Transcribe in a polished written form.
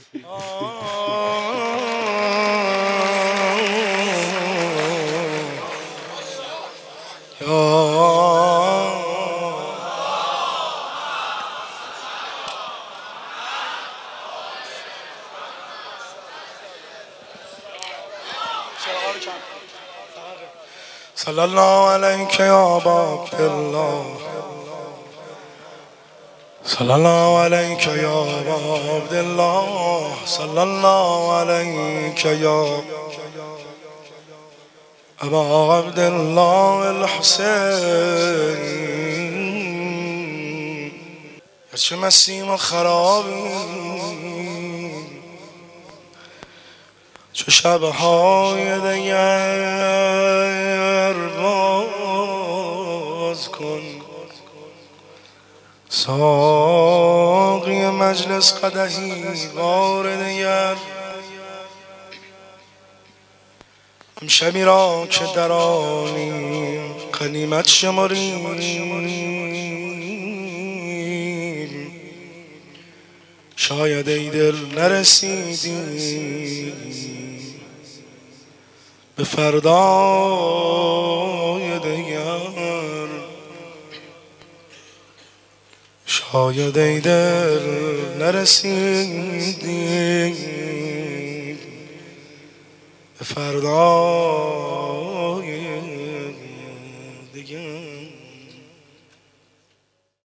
صلى الله عليك يا أبا عبد الله، صلى الله عليك يا أبا عبد الله، صلى الله عليك يا أبا عبد الله الحسين. هرچه مسیم و خرابی چو شبهای دیگر باز کن، ساقی مجلس قدحی بار دیگر. امشبی را که در آنیم غنیمت شمریم، شاید ای دل نرسیدیم به فردای دیگر. شاید ای دل نرسیدیم به فردا